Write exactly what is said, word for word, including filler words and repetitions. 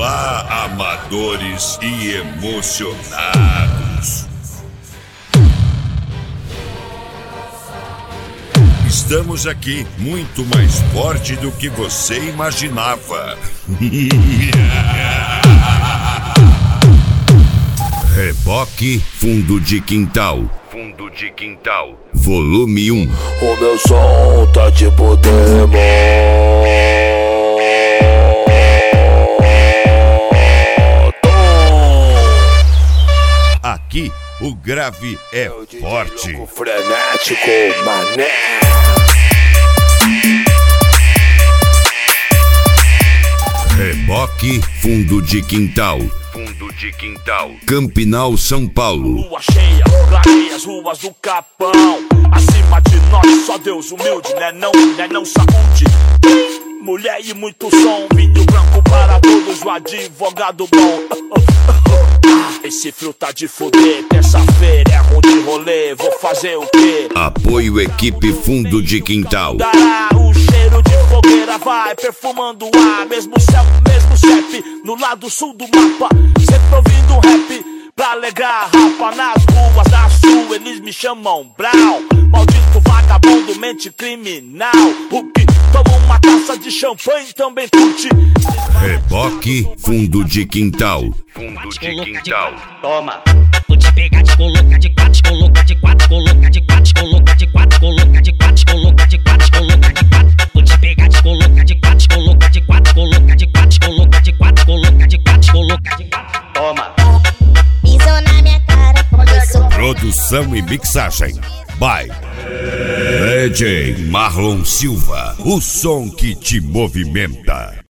Olá, amadores e emocionados. Estamos aqui muito mais forte do que você imaginava. Reboque Fundo de Quintal. Fundo de Quintal. Volume um. O meu som tá tipo demo. Aqui o grave é forte. Frenético, mané. Reboque Fundo de Quintal. Fundo de Quintal. Campinal, São Paulo. Lua cheia, clareia as ruas do Capão. Acima de nós, só Deus humilde, né não, né não saúde. Mulher e muito som, vinho branco para todos, o advogado bom. Esse frio tá de foder, terça-feira é ruim de rolê, vou fazer o quê? Apoio Equipe Fundo de Quintal. Dará o cheiro de fogueira, vai perfumando o ar. Mesmo céu, mesmo C E P, no lado sul do mapa. Sempre ouvindo um rap pra alegrar a rapa. Nas ruas da sul, eles me chamam Brown. Maldito vagabundo, mente criminal. O que toma uma taça de champanhe também curte. Reboque Fundo de Quintal. Fundo de Quintal. Toma. Vou te pegar, te coloca de quatro, te coloca de quatro, coloca de quatro, te coloca de quatro, coloca de quatro, te coloca de quatro, te coloca de quatro. Vou te pegar, te coloca de quatro, te coloca de quatro, coloca de quatro, te coloca de quatro, coloca de quatro, te coloca de quatro. Toma. Pisou na minha cara, começou. Produção e mixagem by D J Marlon Silva. O som que te movimenta.